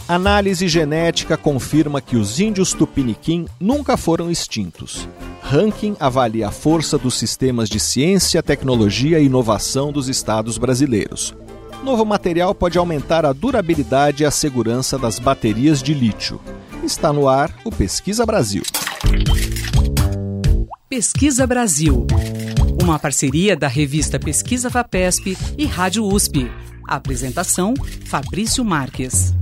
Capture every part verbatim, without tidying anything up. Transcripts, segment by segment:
Análise genética confirma que os índios tupiniquim nunca foram extintos. Ranking avalia a força dos sistemas de ciência, tecnologia e inovação dos estados brasileiros. Novo material pode aumentar a durabilidade e a segurança das baterias de lítio. Está no ar o Pesquisa Brasil. Pesquisa Brasil, uma parceria da revista Pesquisa FAPESP e Rádio U S P. Apresentação, Fabrício Marques.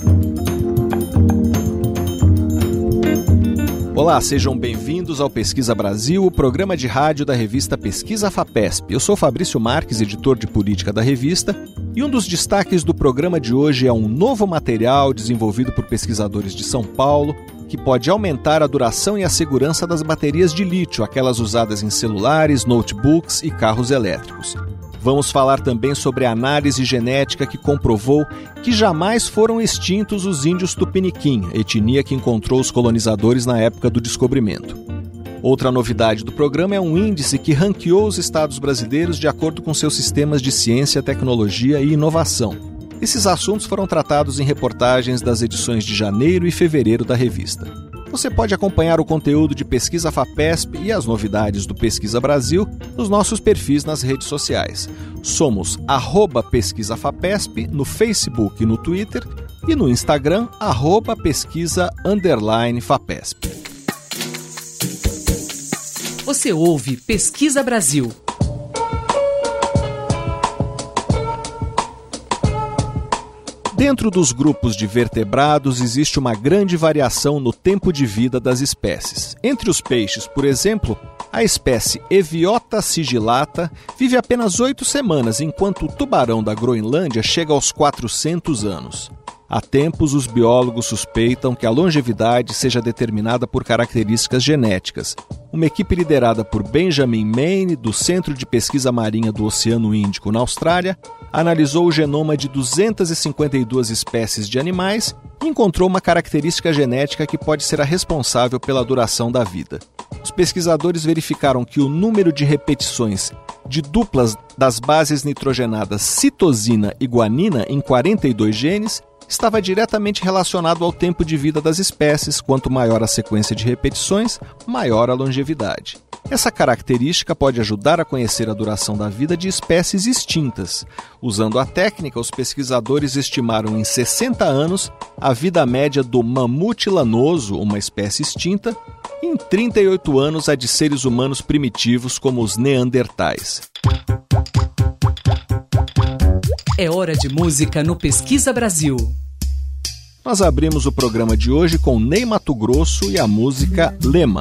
Olá, sejam bem-vindos ao Pesquisa Brasil, o programa de rádio da revista Pesquisa FAPESP. Eu sou Fabrício Marques, editor de política da revista, e um dos destaques do programa de hoje é um novo material desenvolvido por pesquisadores de São Paulo, que pode aumentar a duração e a segurança das baterias de lítio, aquelas usadas em celulares, notebooks e carros elétricos. Vamos falar também sobre a análise genética que comprovou que jamais foram extintos os índios tupiniquim, etnia que encontrou os colonizadores na época do descobrimento. Outra novidade do programa é um índice que ranqueou os estados brasileiros de acordo com seus sistemas de ciência, tecnologia e inovação. Esses assuntos foram tratados em reportagens das edições de janeiro e fevereiro da revista. Você pode acompanhar o conteúdo de Pesquisa FAPESP e as novidades do Pesquisa Brasil nos nossos perfis nas redes sociais. Somos arroba Pesquisa FAPESP no Facebook e no Twitter e no Instagram, arroba Pesquisa underline FAPESP. Você ouve Pesquisa Brasil. Dentro dos grupos de vertebrados existe uma grande variação no tempo de vida das espécies. Entre os peixes, por exemplo, a espécie Eviota sigillata vive apenas oito semanas, enquanto o tubarão da Groenlândia chega aos quatrocentos anos. Há tempos, os biólogos suspeitam que a longevidade seja determinada por características genéticas. Uma equipe liderada por Benjamin Maine, do Centro de Pesquisa Marinha do Oceano Índico, na Austrália, analisou o genoma de duzentas e cinquenta e duas espécies de animais e encontrou uma característica genética que pode ser a responsável pela duração da vida. Os pesquisadores verificaram que o número de repetições de duplas das bases nitrogenadas citosina e guanina em quarenta e dois genes estava diretamente relacionado ao tempo de vida das espécies. Quanto maior a sequência de repetições, maior a longevidade. Essa característica pode ajudar a conhecer a duração da vida de espécies extintas. Usando a técnica, os pesquisadores estimaram em sessenta anos a vida média do mamute lanoso, uma espécie extinta, e em trinta e oito anos a de seres humanos primitivos como os neandertais. É hora de música no Pesquisa Brasil. Nós abrimos o programa de hoje com Ney Matogrosso e a música Lema.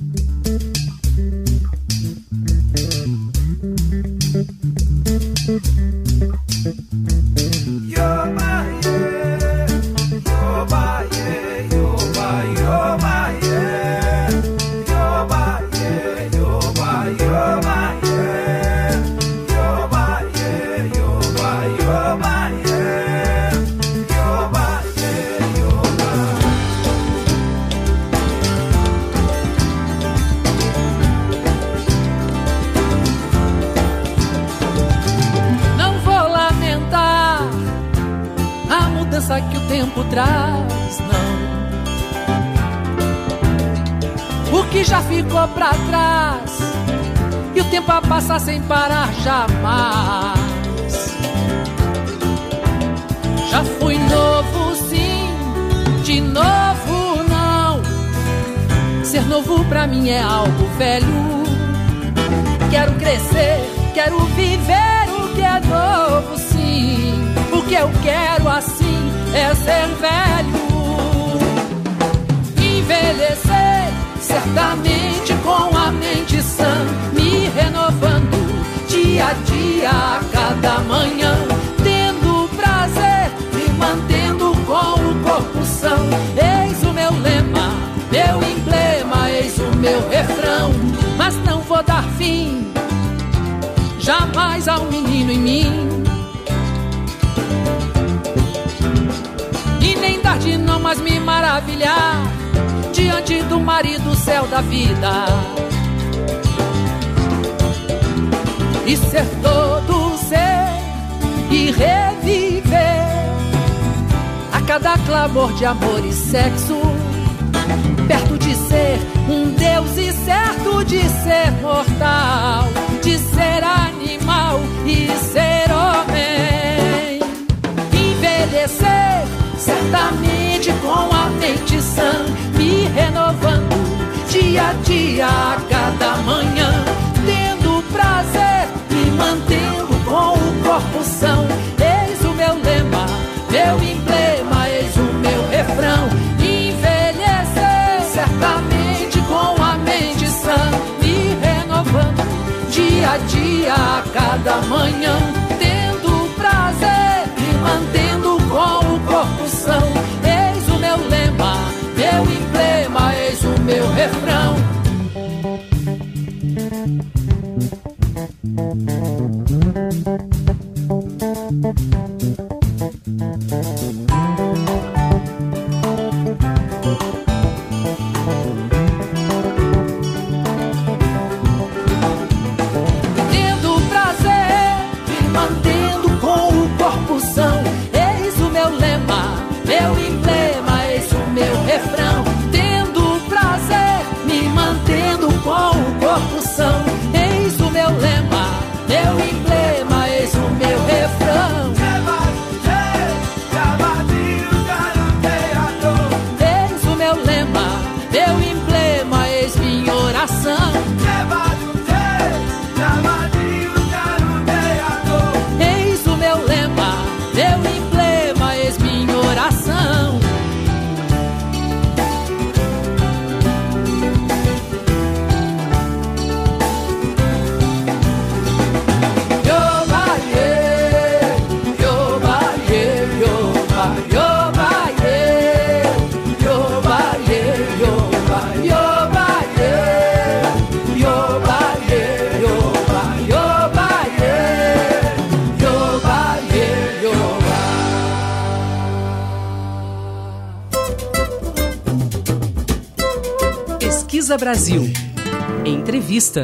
Que o tempo traz, não. O que já ficou pra trás, e o tempo a passar sem parar jamais. Já fui novo, sim, de novo não. Ser novo pra mim é algo velho. Quero crescer, quero viver o que é novo, sim. O que eu quero assim é ser velho. Envelhecer, certamente com a mente sã, me renovando dia a dia, a cada manhã, tendo prazer, me mantendo com o corpo são. Eis o meu lema, meu emblema, eis o meu refrão. Mas não vou dar fim jamais ao menino em mim, de não mais me maravilhar diante do marido céu da vida, e ser todo ser e reviver a cada cada clamor de amor e sexo, perto de ser um deus e certo de ser mortal, de ser animal e ser homem. Envelhecer certamente com a mente sã, me renovando dia a dia, a cada manhã, tendo prazer, me mantendo com o corpo são. Eis o meu lema, meu emblema, eis o meu refrão. Envelhecer certamente com a mente sã, me renovando dia a dia, a cada manhã, tendo prazer, me mantendo com o corpo são. Eis o meu lema, meu emblema, eis o meu refrão. Tendo prazer, me mantendo com o corpo são. Eis o meu lema, meu emblema, eis o meu refrão. Tendo prazer, me mantendo com o corpo são. Eis o meu lema, meu emblema, eis o meu refrão. Eis o meu lema, meu emblema, eis minha oração. Eis o meu lema, meu emblema, eis minha oração. Pesquisa Brasil. Entrevista.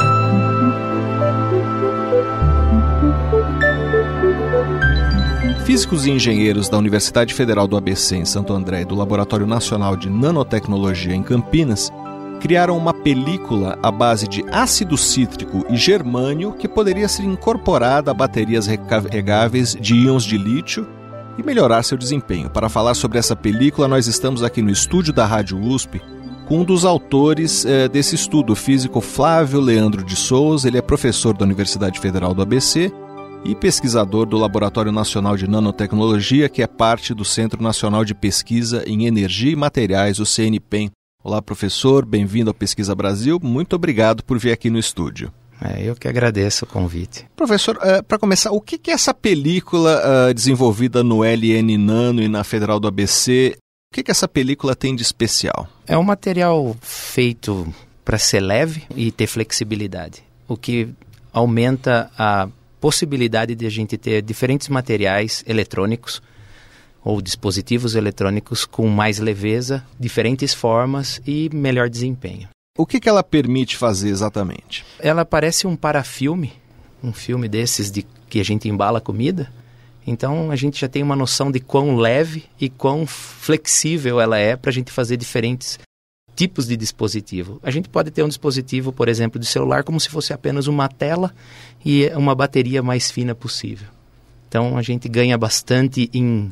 Físicos e engenheiros da Universidade Federal do A B C em Santo André e do Laboratório Nacional de Nanotecnologia em Campinas criaram uma película à base de ácido cítrico e germânio que poderia ser incorporada a baterias recarregáveis de íons de lítio e melhorar seu desempenho. Para falar sobre essa película, nós estamos aqui no estúdio da Rádio U S P com um dos autores eh, desse estudo, o físico Flávio Leandro de Souza. Ele é professor da Universidade Federal do A B C e pesquisador do Laboratório Nacional de Nanotecnologia, que é parte do Centro Nacional de Pesquisa em Energia e Materiais, o C N P E M. Olá, professor, bem-vindo ao Pesquisa Brasil. Muito obrigado por vir aqui no estúdio. É, eu que agradeço o convite. Professor, uh, para começar, o que, que é essa película uh, desenvolvida no L N Nano e na Federal do A B C? O que, que essa película tem de especial? É um material feito para ser leve e ter flexibilidade, o que aumenta a possibilidade de a gente ter diferentes materiais eletrônicos ou dispositivos eletrônicos com mais leveza, diferentes formas e melhor desempenho. O que, que ela permite fazer exatamente? Ela parece um parafilme, um filme desses de que a gente embala comida. Então a gente já tem uma noção de quão leve e quão flexível ela é para a gente fazer diferentes tipos de dispositivo. A gente pode ter um dispositivo, por exemplo, de celular como se fosse apenas uma tela e uma bateria mais fina possível. Então a gente ganha bastante em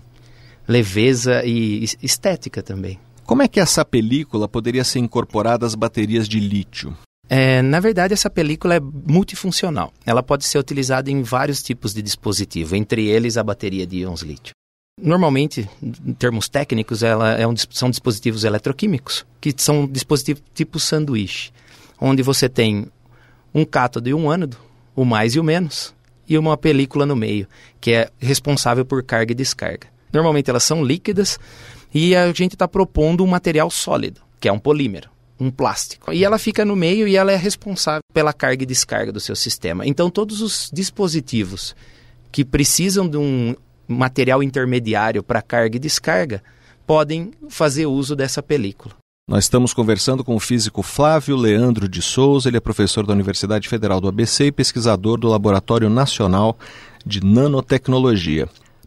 leveza e estética também. Como é que essa película poderia ser incorporada às baterias de lítio? É, na verdade, essa película é multifuncional. Ela pode ser utilizada em vários tipos de dispositivo, entre eles a bateria de íons lítio. Normalmente, em termos técnicos, ela é um, são dispositivos eletroquímicos, que são dispositivos tipo sanduíche, onde você tem um cátodo e um ânodo, o mais e o menos, e uma película no meio, que é responsável por carga e descarga. Normalmente elas são líquidas e a gente está propondo um material sólido, que é um polímero, um plástico. E ela fica no meio e ela é responsável pela carga e descarga do seu sistema. Então todos os dispositivos que precisam de um material intermediário para carga e descarga podem fazer uso dessa película. Nós estamos conversando com o físico Flávio Leandro de Souza. Ele é professor da Universidade Federal do A B C e pesquisador do Laboratório Nacional de Nanotecnologia.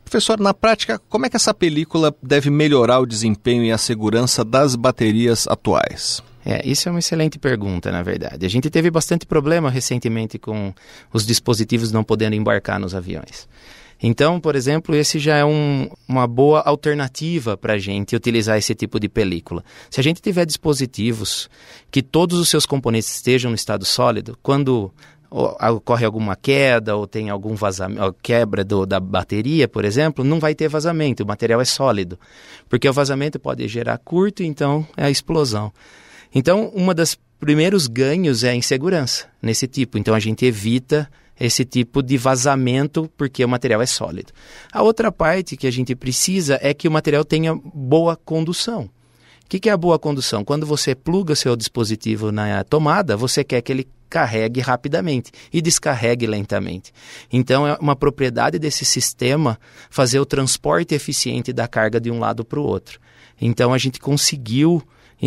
Professor, na prática, como é que essa película deve melhorar o desempenho e a segurança das baterias atuais? É, isso é uma excelente pergunta, na verdade. A gente teve bastante problema recentemente com os dispositivos não podendo embarcar nos aviões. Então, por exemplo, esse já é um, uma boa alternativa para a gente utilizar esse tipo de película. Se a gente tiver dispositivos que todos os seus componentes estejam no estado sólido, quando ocorre alguma queda ou tem algum vazamento, quebra do, da bateria, por exemplo, não vai ter vazamento, o material é sólido. Porque o vazamento pode gerar curto, então é a explosão. Então, um dos primeiros ganhos é a insegurança nesse tipo. Então, a gente evita esse tipo de vazamento porque o material é sólido. A outra parte que a gente precisa é que o material tenha boa condução. O que, que é a boa condução? Quando você pluga o seu dispositivo na tomada, você quer que ele carregue rapidamente e descarregue lentamente. Então, é uma propriedade desse sistema fazer o transporte eficiente da carga de um lado para o outro. Então, a gente conseguiu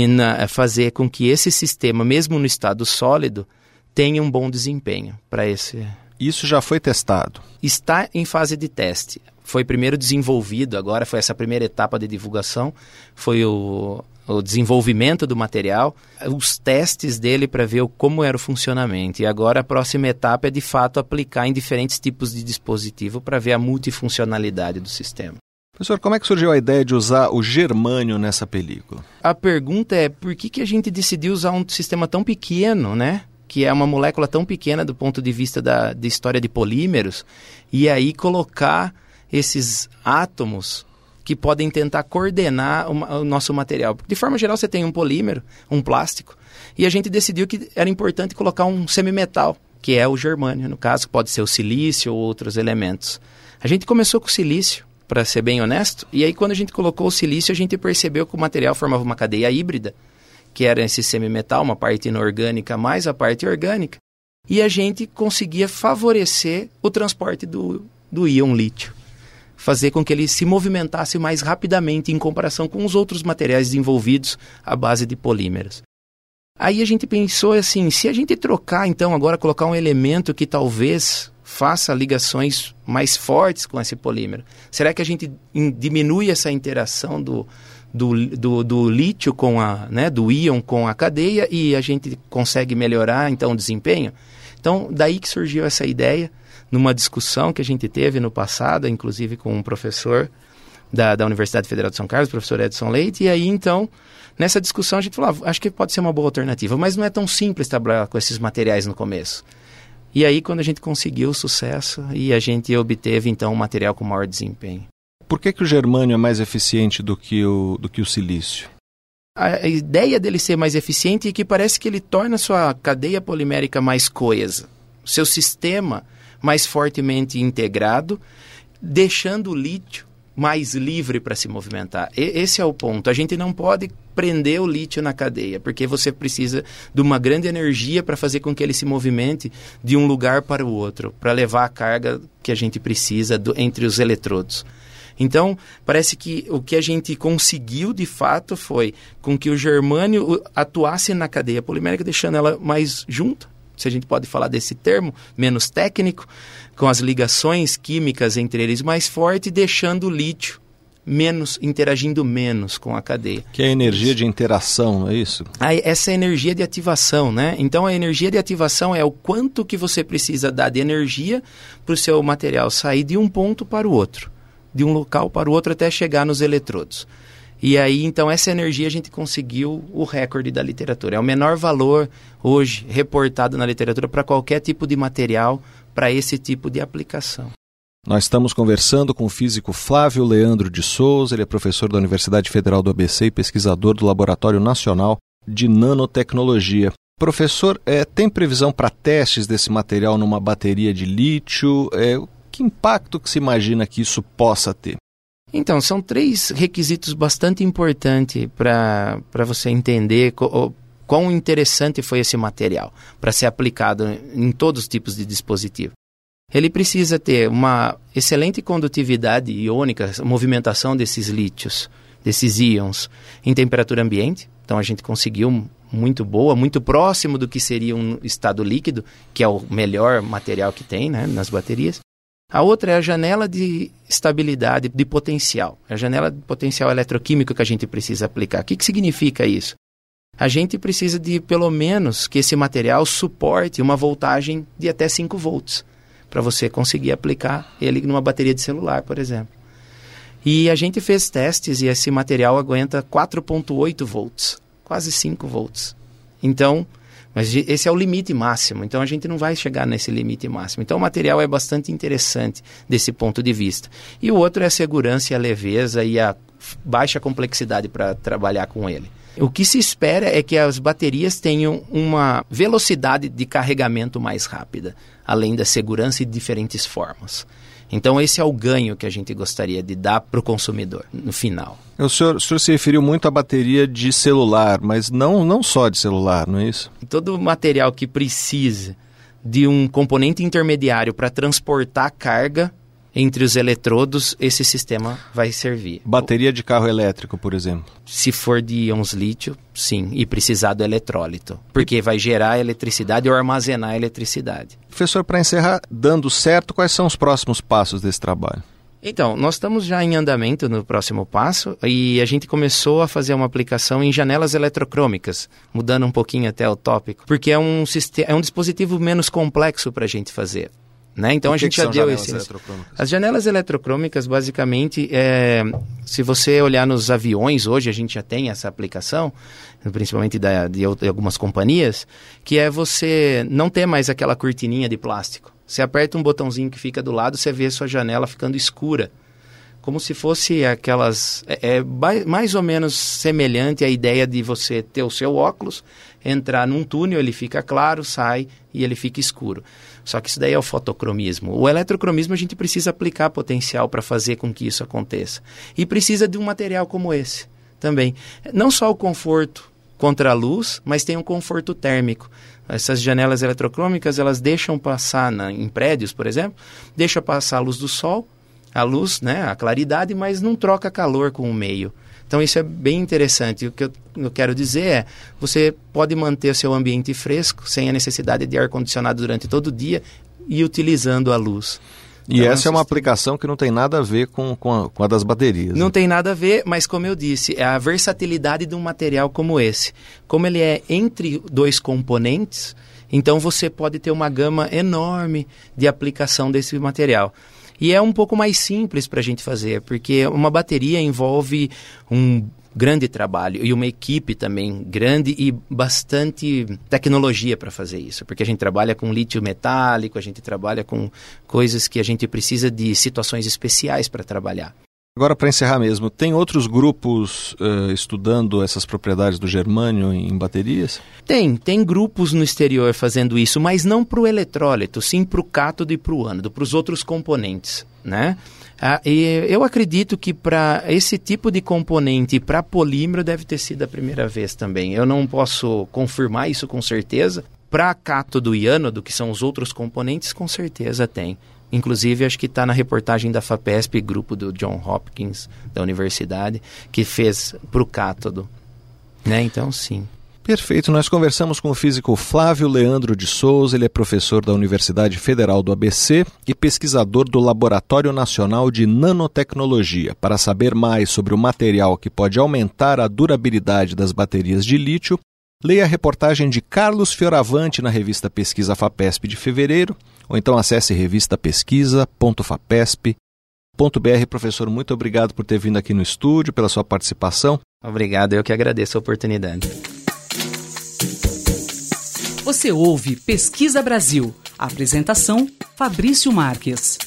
fazer com que esse sistema, mesmo no estado sólido, tenha um bom desempenho para esse... Isso já foi testado? Está em fase de teste. Foi primeiro desenvolvido, agora foi essa primeira etapa de divulgação, foi o, o desenvolvimento do material, os testes dele para ver como era o funcionamento. E agora a próxima etapa é, de fato, aplicar em diferentes tipos de dispositivo para ver a multifuncionalidade do sistema. Professor, como é que surgiu a ideia de usar o germânio nessa película? A pergunta é por que, que a gente decidiu usar um sistema tão pequeno, né? Que é uma molécula tão pequena do ponto de vista da, da história de polímeros, e aí colocar esses átomos que podem tentar coordenar o, o nosso material. De forma geral, você tem um polímero, um plástico, e a gente decidiu que era importante colocar um semimetal, que é o germânio, no caso, pode ser o silício ou outros elementos. A gente começou com o silício, para ser bem honesto, e aí quando a gente colocou o silício, a gente percebeu que o material formava uma cadeia híbrida, que era esse semimetal, uma parte inorgânica mais a parte orgânica, e a gente conseguia favorecer o transporte do, do íon lítio, fazer com que ele se movimentasse mais rapidamente em comparação com os outros materiais desenvolvidos à base de polímeros. Aí a gente pensou assim, se a gente trocar então agora, colocar um elemento que talvez faça ligações mais fortes com esse polímero, será que a gente in, diminui essa interação do Do, do, do lítio com a, né, do íon com a cadeia e a gente consegue melhorar então o desempenho? Então, daí que surgiu essa ideia, numa discussão que a gente teve no passado, inclusive com um professor da, da Universidade Federal de São Carlos, o professor Edson Leite, e aí então, nessa discussão a gente falou, ah, acho que pode ser uma boa alternativa, mas não é tão simples trabalhar com esses materiais no começo. E aí, quando a gente conseguiu o sucesso, e a gente obteve então um material com maior desempenho. Por que, que o germânio é mais eficiente do que o, do que o silício? A ideia dele ser mais eficiente é que parece que ele torna a sua cadeia polimérica mais coesa, seu sistema mais fortemente integrado, deixando o lítio mais livre para se movimentar. E, esse é o ponto. A gente não pode prender o lítio na cadeia, porque você precisa de uma grande energia para fazer com que ele se movimente de um lugar para o outro, para levar a carga que a gente precisa do, entre os eletrodos. Então, parece que o que a gente conseguiu, de fato, foi com que o germânio atuasse na cadeia polimérica, deixando ela mais junta, se a gente pode falar desse termo, menos técnico, com as ligações químicas entre eles mais fortes, deixando o lítio menos, interagindo menos com a cadeia. Que é a energia de interação, não é isso? Aí, essa é a energia de ativação, né? Então, a energia de ativação é o quanto que você precisa dar de energia para o seu material sair de um ponto para o outro, de um local para o outro até chegar nos eletrodos. E aí, então, essa energia a gente conseguiu o recorde da literatura. É o menor valor hoje reportado na literatura para qualquer tipo de material, para esse tipo de aplicação. Nós estamos conversando com o físico Flávio Leandro de Souza, ele é professor da Universidade Federal do A B C e pesquisador do Laboratório Nacional de Nanotecnologia. Professor, é, tem previsão para testes desse material numa bateria de lítio? É, que impacto que se imagina que isso possa ter? Então, são três requisitos bastante importantes para para você entender co, quão interessante foi esse material para ser aplicado em todos os tipos de dispositivo. Ele precisa ter uma excelente condutividade iônica, movimentação desses lítios, desses íons, em temperatura ambiente. Então, a gente conseguiu muito boa, muito próximo do que seria um estado líquido, que é o melhor material que tem, né, nas baterias. A outra é a janela de estabilidade, de potencial. A janela de potencial eletroquímico que a gente precisa aplicar. O que, que significa isso? A gente precisa de, pelo menos, que esse material suporte uma voltagem de até cinco volts, para você conseguir aplicar ele numa bateria de celular, por exemplo. E a gente fez testes e esse material aguenta quatro vírgula oito volts, quase cinco volts. Então, mas esse é o limite máximo, então a gente não vai chegar nesse limite máximo. Então o material é bastante interessante desse ponto de vista. E o outro é a segurança e a leveza e a baixa complexidade para trabalhar com ele. O que se espera é que as baterias tenham uma velocidade de carregamento mais rápida, além da segurança e de diferentes formas. Então esse é o ganho que a gente gostaria de dar para o consumidor no final. O senhor, o senhor se referiu muito à bateria de celular, mas não, não só de celular, não é isso? Todo material que precisa de um componente intermediário para transportar carga entre os eletrodos, esse sistema vai servir. Bateria de carro elétrico, por exemplo? Se for de íons lítio, sim, e precisar do eletrólito, porque vai gerar eletricidade ou armazenar eletricidade. Professor, para encerrar, dando certo, quais são os próximos passos desse trabalho? Então, nós estamos já em andamento no próximo passo e a gente começou a fazer uma aplicação em janelas eletrocrômicas, mudando um pouquinho até o tópico, porque é um, é um dispositivo menos complexo para a gente fazer. Né? Então o a que gente que já deu esse. As janelas eletrocrômicas, basicamente, é, se você olhar nos aviões, hoje a gente já tem essa aplicação, principalmente da, de, de algumas companhias, que é você não ter mais aquela cortininha de plástico. Você aperta um botãozinho que fica do lado, você vê a sua janela ficando escura. Como se fosse aquelas... É, é mais ou menos semelhante à ideia de você ter o seu óculos, entrar num túnel, ele fica claro, sai e ele fica escuro. Só que isso daí é o fotocromismo. O eletrocromismo a gente precisa aplicar potencial para fazer com que isso aconteça. E precisa de um material como esse também. Não só o conforto contra a luz, mas tem um conforto térmico. Essas janelas eletrocrômicas, elas deixam passar na, em prédios, por exemplo, deixa passar a luz do sol, a luz, né, a claridade, mas não troca calor com o meio. Então isso é bem interessante. O que eu, eu quero dizer é, você pode manter o seu ambiente fresco, sem a necessidade de ar-condicionado durante todo o dia e utilizando a luz. E então, essa é uma aplicação que não tem nada a ver com, com, a, com a das baterias. Não né? tem nada a ver, mas como eu disse, é a versatilidade de um material como esse. Como ele é entre dois componentes, então você pode ter uma gama enorme de aplicação desse material. E é um pouco mais simples para a gente fazer, porque uma bateria envolve um grande trabalho e uma equipe também grande e bastante tecnologia para fazer isso, porque a gente trabalha com lítio metálico, a gente trabalha com coisas que a gente precisa de situações especiais para trabalhar. Agora, para encerrar mesmo, tem outros grupos uh, estudando essas propriedades do germânio em baterias? Tem, tem grupos no exterior fazendo isso, mas não para o eletrólito, sim para o cátodo e para o ânodo, para os outros componentes, né? Ah, e eu acredito que para esse tipo de componente, para polímero, deve ter sido a primeira vez também. Eu não posso confirmar isso com certeza. Para cátodo e ânodo, que são os outros componentes, com certeza tem. Inclusive, acho que está na reportagem da FAPESP, grupo do John Hopkins, da universidade, que fez para o cátodo. Né? Então, sim. Perfeito. Nós conversamos com o físico Flávio Leandro de Souza. Ele é professor da Universidade Federal do A B C e pesquisador do Laboratório Nacional de Nanotecnologia. Para saber mais sobre o material que pode aumentar a durabilidade das baterias de lítio, leia a reportagem de Carlos Fioravante na revista Pesquisa FAPESP de fevereiro, ou então acesse revista pesquisa ponto fapesp ponto b r. Professor, muito obrigado por ter vindo aqui no estúdio, pela sua participação. Obrigado, eu que agradeço a oportunidade. Você ouve Pesquisa Brasil. A apresentação, Fabrício Marques.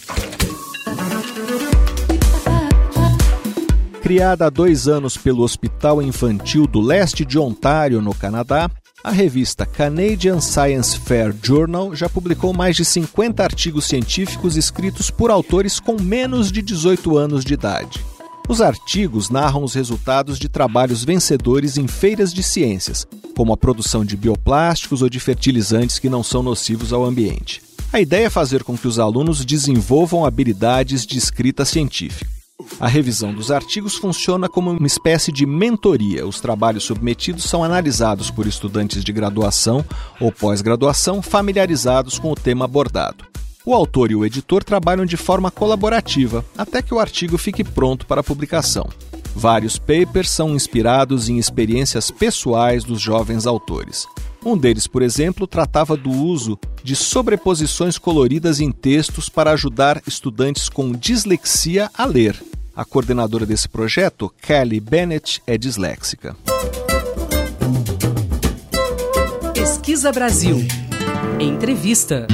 Criada há dois anos pelo Hospital Infantil do Leste de Ontário, no Canadá, a revista Canadian Science Fair Journal já publicou mais de cinquenta artigos científicos escritos por autores com menos de dezoito anos de idade. Os artigos narram os resultados de trabalhos vencedores em feiras de ciências, como a produção de bioplásticos ou de fertilizantes que não são nocivos ao ambiente. A ideia é fazer com que os alunos desenvolvam habilidades de escrita científica. A revisão dos artigos funciona como uma espécie de mentoria. Os trabalhos submetidos são analisados por estudantes de graduação ou pós-graduação familiarizados com o tema abordado. O autor e o editor trabalham de forma colaborativa, até que o artigo fique pronto para publicação. Vários papers são inspirados em experiências pessoais dos jovens autores. Um deles, por exemplo, tratava do uso de sobreposições coloridas em textos para ajudar estudantes com dislexia a ler. A coordenadora desse projeto, Kelly Bennett, é disléxica. Pesquisa Brasil. Entrevista.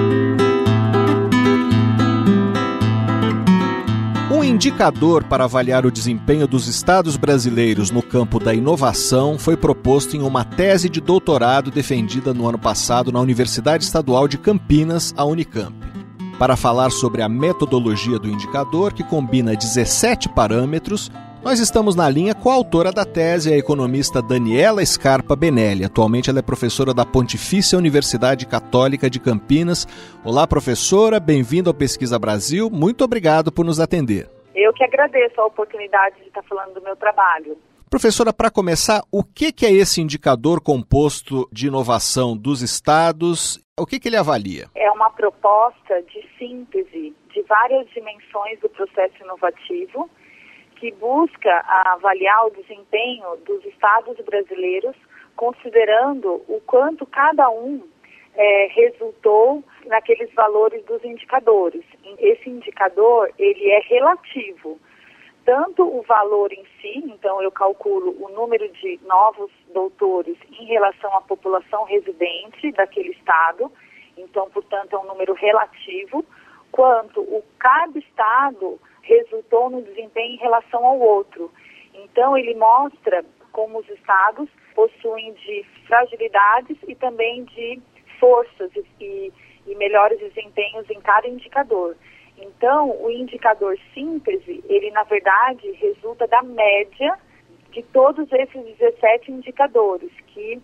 Um indicador para avaliar o desempenho dos estados brasileiros no campo da inovação foi proposto em uma tese de doutorado defendida no ano passado na Universidade Estadual de Campinas, a Unicamp. Para falar sobre a metodologia do indicador, que combina dezessete parâmetros, nós estamos na linha com a autora da tese, a economista Daniela Scarpa Benelli. Atualmente ela é professora da Pontifícia Universidade Católica de Campinas. Olá, professora, bem-vinda ao Pesquisa Brasil. Muito obrigado por nos atender. Eu que agradeço a oportunidade de estar falando do meu trabalho. Professora, para começar, o que é esse indicador composto de inovação dos estados? O que ele avalia? É uma proposta de síntese de várias dimensões do processo inovativo, que busca avaliar o desempenho dos estados brasileiros, considerando o quanto cada um é, resultou naqueles valores dos indicadores. Esse indicador, ele é relativo, tanto o valor em si, então eu calculo o número de novos doutores em relação à população residente daquele estado, então, portanto, é um número relativo, quanto o cada estado resultou no desempenho em relação ao outro. Então, ele mostra como os estados possuem de fragilidades e também de forças e, e melhores desempenhos em cada indicador. Então, o indicador síntese, ele, na verdade, resulta da média de todos esses dezessete indicadores, que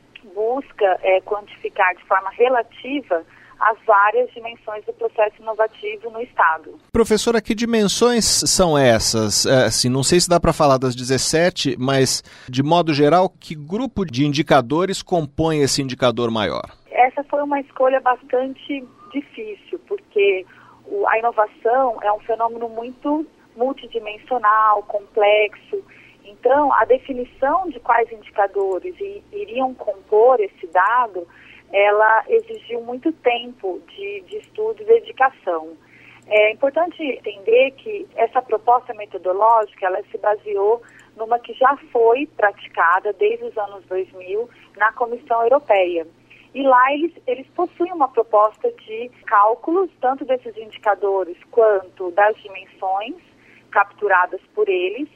busca é, quantificar de forma relativa as várias dimensões do processo inovativo no Estado. Professora, que dimensões são essas? É, assim, não sei se dá para falar das dezessete, mas, de modo geral, que grupo de indicadores compõe esse indicador maior? Essa foi uma escolha bastante difícil, porque o, a inovação é um fenômeno muito multidimensional, complexo. Então, a definição de quais indicadores iriam compor esse dado, ela exigiu muito tempo de, de estudo e dedicação. É importante entender que essa proposta metodológica, ela se baseou numa que já foi praticada desde os anos dois mil na Comissão Europeia. E lá eles, eles possuem uma proposta de cálculos, tanto desses indicadores quanto das dimensões capturadas por eles.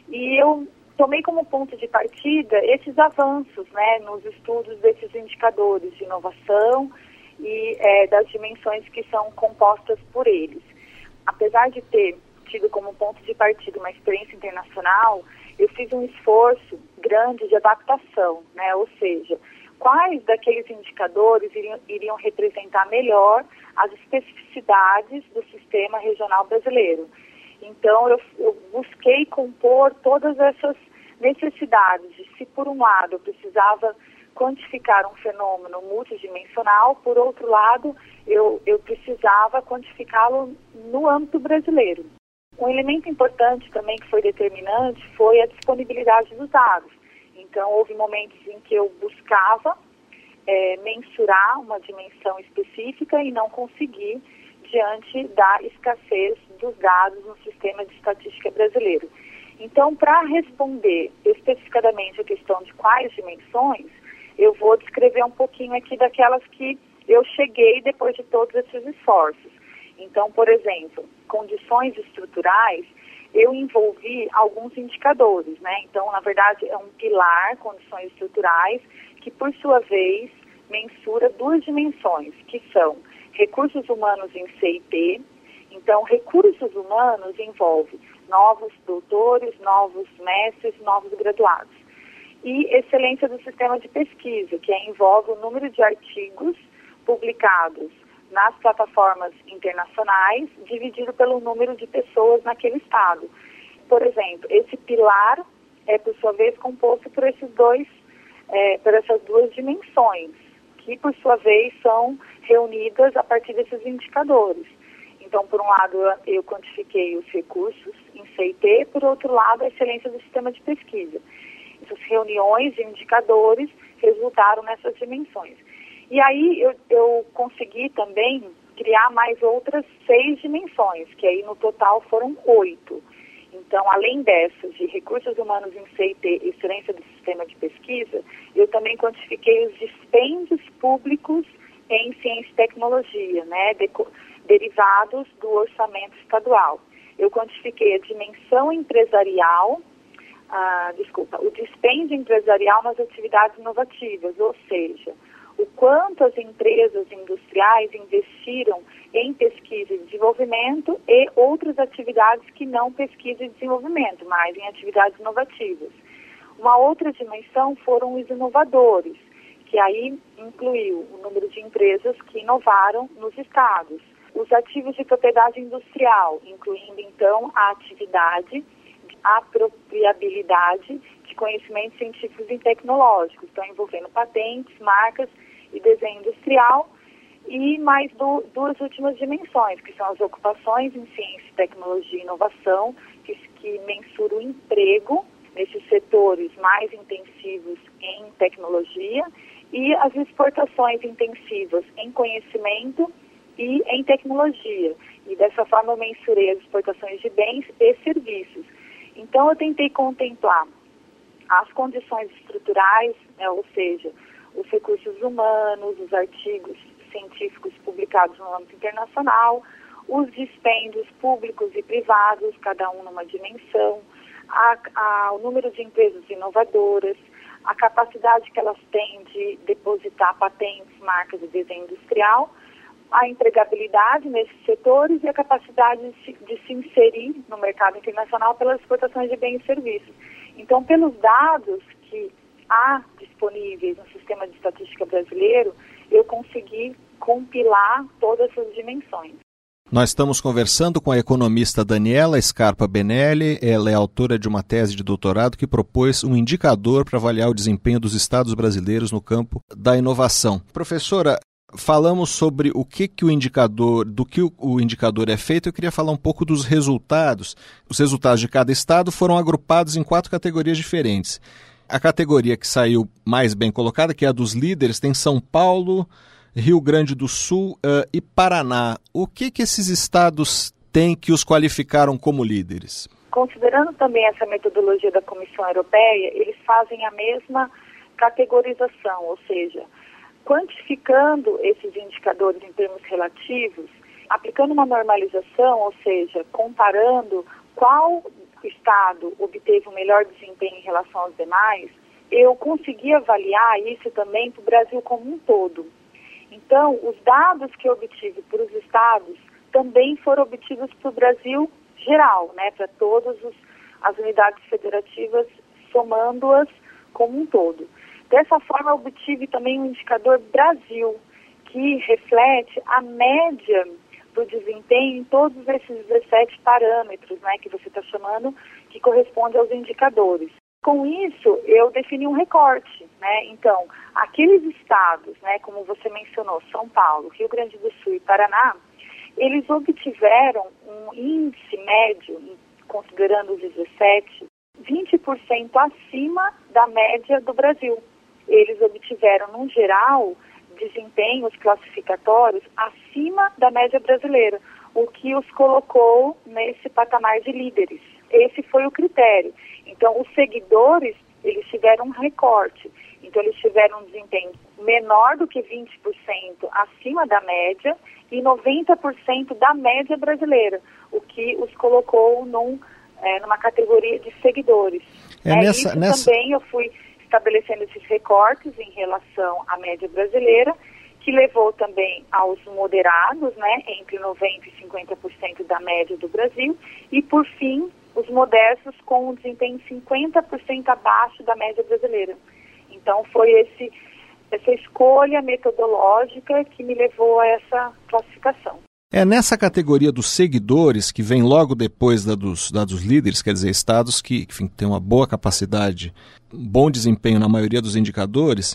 E eu tomei como ponto de partida esses avanços, né, nos estudos desses indicadores de inovação e é, das dimensões que são compostas por eles. Apesar de ter tido como ponto de partida uma experiência internacional, eu fiz um esforço grande de adaptação, né, ou seja, quais daqueles indicadores iriam, iriam representar melhor as especificidades do sistema regional brasileiro. Então, eu, eu busquei compor todas essas necessidades. Se, por um lado, eu precisava quantificar um fenômeno multidimensional, por outro lado, eu, eu precisava quantificá-lo no âmbito brasileiro. Um elemento importante também que foi determinante foi a disponibilidade dos dados. Então, houve momentos em que eu buscava é, mensurar uma dimensão específica e não consegui, diante da escassez dos dados no sistema de estatística brasileiro. Então, para responder especificadamente a questão de quais dimensões, eu vou descrever um pouquinho aqui daquelas que eu cheguei depois de todos esses esforços. Então, por exemplo, condições estruturais, eu envolvi alguns indicadores, né? Então, na verdade, é um pilar, condições estruturais, que, por sua vez, mensura duas dimensões, que são recursos humanos em C I P. Então, recursos humanos envolve novos doutores, novos mestres, novos graduados. E excelência do sistema de pesquisa, que envolve o número de artigos publicados nas plataformas internacionais, dividido pelo número de pessoas naquele estado. Por exemplo, esse pilar é, por sua vez, composto por esses dois, é, por essas duas dimensões, que, por sua vez, são reunidas a partir desses indicadores. Então, por um lado, eu quantifiquei os recursos em C I T, por outro lado, a excelência do sistema de pesquisa. Essas reuniões de indicadores resultaram nessas dimensões. E aí eu, eu consegui também criar mais outras seis dimensões, que aí no total foram oito. Então, além dessas, de recursos humanos em C I T e excelência do sistema de pesquisa, eu também quantifiquei os dispêndios públicos em ciência e tecnologia, né, de, derivados do orçamento estadual. Eu quantifiquei a dimensão empresarial, ah, desculpa, o dispêndio empresarial nas atividades inovativas, ou seja, o quanto as empresas industriais investiram em pesquisa e desenvolvimento e outras atividades que não pesquisa e desenvolvimento, mas em atividades inovativas. Uma outra dimensão foram os inovadores, que aí incluiu o número de empresas que inovaram nos estados. Os ativos de propriedade industrial, incluindo então a atividade de apropriabilidade de conhecimentos científicos e tecnológicos, então envolvendo patentes, marcas e desenho industrial, e mais do, duas últimas dimensões, que são as ocupações em ciência, tecnologia e inovação, que, que mensura o emprego nesses setores mais intensivos em tecnologia, e as exportações intensivas em conhecimento e em tecnologia. E dessa forma eu mensurei as exportações de bens e serviços. Então eu tentei contemplar as condições estruturais, né, ou seja, os recursos humanos, os artigos científicos publicados no âmbito internacional, os dispêndios públicos e privados, cada um numa dimensão, a, a, o número de empresas inovadoras, a capacidade que elas têm de depositar patentes, marcas e desenho industrial, a empregabilidade nesses setores e a capacidade de se, de se inserir no mercado internacional pelas exportações de bens e serviços. Então, pelos dados que há disponíveis no sistema de estatística brasileiro, eu consegui compilar todas essas dimensões. Nós estamos conversando com a economista Daniela Scarpa Benelli. Ela é autora de uma tese de doutorado que propôs um indicador para avaliar o desempenho dos estados brasileiros no campo da inovação. Professora, falamos sobre o que, que o indicador, do que o indicador é feito. Eu queria falar um pouco dos resultados. Os resultados de cada estado foram agrupados em quatro categorias diferentes. A categoria que saiu mais bem colocada, que é a dos líderes, tem São Paulo, Rio Grande do Sul uh, e Paraná. O que, que esses estados têm que os qualificaram como líderes? Considerando também essa metodologia da Comissão Europeia, eles fazem a mesma categorização, ou seja, quantificando esses indicadores em termos relativos, aplicando uma normalização, ou seja, comparando qual estado obteve o melhor desempenho em relação aos demais, eu consegui avaliar isso também para o Brasil como um todo. Então, os dados que eu obtive para os estados também foram obtidos para o Brasil geral, né, para todas os, as unidades federativas, somando-as como um todo. Dessa forma, eu obtive também um indicador Brasil, que reflete a média do desempenho em todos esses dezessete parâmetros, né, que você está chamando, que corresponde aos indicadores. Com isso, eu defini um recorte, né? Então, aqueles estados, né, como você mencionou, São Paulo, Rio Grande do Sul e Paraná, eles obtiveram um índice médio, considerando os dezessete, vinte por cento acima da média do Brasil. Eles obtiveram, no geral, desempenhos classificatórios acima da média brasileira, o que os colocou nesse patamar de líderes. Esse foi o critério. Então, os seguidores, eles tiveram um recorte. Então, eles tiveram um desempenho menor do que vinte por cento acima da média e noventa por cento da média brasileira, o que os colocou num, é, numa categoria de seguidores. É, é nessa, isso nessa... também eu fui estabelecendo esses recortes em relação à média brasileira, que levou também aos moderados, né, entre noventa por cento e cinquenta por cento da média do Brasil, e, por fim, os modestos com um desempenho cinquenta por cento abaixo da média brasileira. Então, foi esse, essa escolha metodológica que me levou a essa classificação. É nessa categoria dos seguidores, que vem logo depois da dos, da dos líderes, quer dizer, estados que, enfim, têm uma boa capacidade, um bom desempenho na maioria dos indicadores,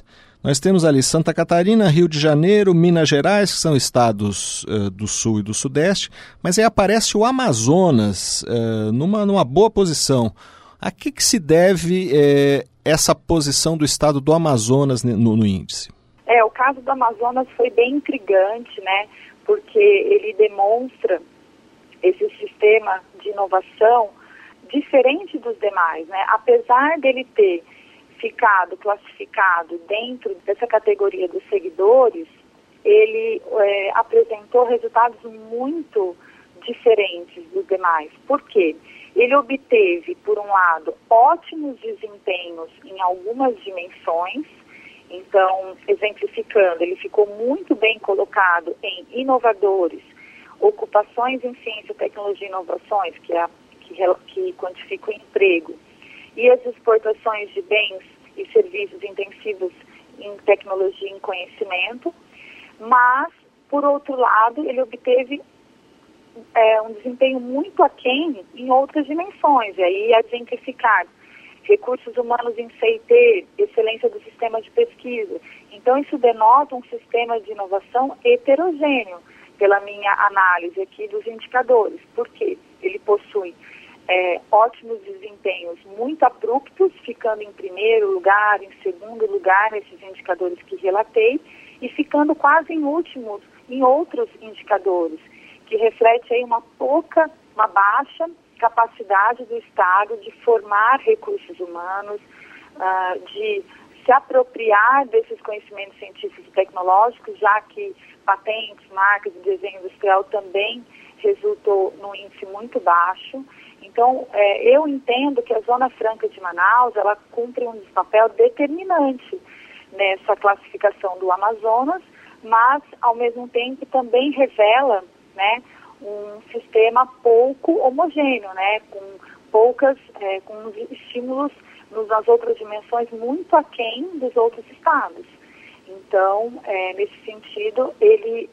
Nós temos ali Santa Catarina, Rio de Janeiro, Minas Gerais, que são estados uh, do sul e do sudeste, mas aí aparece o Amazonas uh, numa, numa boa posição. A que, que se deve eh, essa posição do estado do Amazonas no, no índice? É, o caso do Amazonas foi bem intrigante, né? Porque ele demonstra esse sistema de inovação diferente dos demais, né? Apesar dele ter ficado classificado dentro dessa categoria dos seguidores, ele é, apresentou resultados muito diferentes dos demais. Por quê? Ele obteve, por um lado, ótimos desempenhos em algumas dimensões. Então, exemplificando, ele ficou muito bem colocado em inovadores, ocupações em ciência, tecnologia e inovações, que, é, que, que quantifica o emprego, e as exportações de bens e serviços intensivos em tecnologia e em conhecimento, mas, por outro lado, ele obteve é, um desempenho muito aquém em outras dimensões, e aí a exemplificar recursos humanos em C I T, excelência do sistema de pesquisa. Então, isso denota um sistema de inovação heterogêneo, pela minha análise aqui dos indicadores, porque ele possui É, ótimos desempenhos muito abruptos, ficando em primeiro lugar, em segundo lugar nesses indicadores que relatei, e ficando quase em últimos em outros indicadores, que reflete aí uma pouca, uma baixa capacidade do Estado de formar recursos humanos, uh, de se apropriar desses conhecimentos científicos e tecnológicos, já que patentes, marcas e desenho industrial também resultou num índice muito baixo. Então, é, eu entendo que a Zona Franca de Manaus, ela cumpre um papel determinante nessa classificação do Amazonas, mas, ao mesmo tempo, também revela, né, um sistema pouco homogêneo, né, com poucas, é, com estímulos nas outras dimensões muito aquém dos outros estados. Então, é, nesse sentido, ele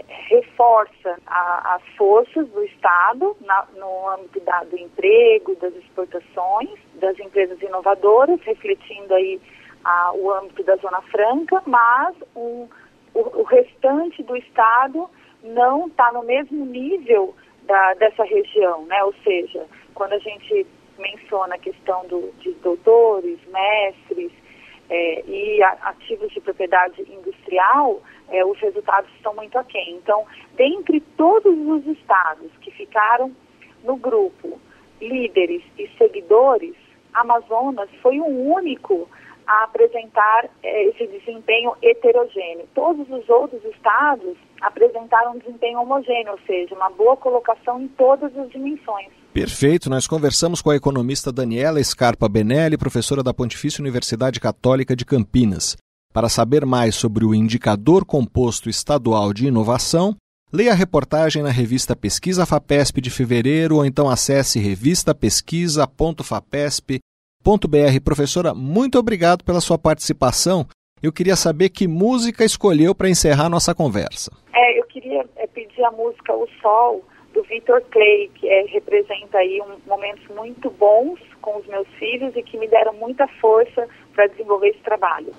reforça a, as forças do Estado na, no âmbito da, do emprego, das exportações, das empresas inovadoras, refletindo aí a, o âmbito da Zona Franca, mas um, o, o restante do Estado não está no mesmo nível da, dessa região, né? Ou seja, quando a gente menciona a questão do, de doutores, mestres é, e a, ativos de propriedade industrial, É, os resultados estão muito aquém. Então, dentre todos os estados que ficaram no grupo líderes e seguidores, Amazonas foi o único a apresentar é, esse desempenho heterogêneo. Todos os outros estados apresentaram um desempenho homogêneo, ou seja, uma boa colocação em todas as dimensões. Perfeito, nós conversamos com a economista Daniela Scarpa Benelli, professora da Pontifícia Universidade Católica de Campinas. Para saber mais sobre o Indicador Composto Estadual de Inovação, leia a reportagem na revista Pesquisa FAPESP de fevereiro ou então acesse revista pesquisa ponto fapesp ponto b r. Professora, muito obrigado pela sua participação. Eu queria saber que música escolheu para encerrar a nossa conversa. É, eu queria é, pedir a música O Sol, do Vitor Clay, que é, representa aí um, momentos muito bons com os meus filhos e que me deram muita força para desenvolver esse trabalho.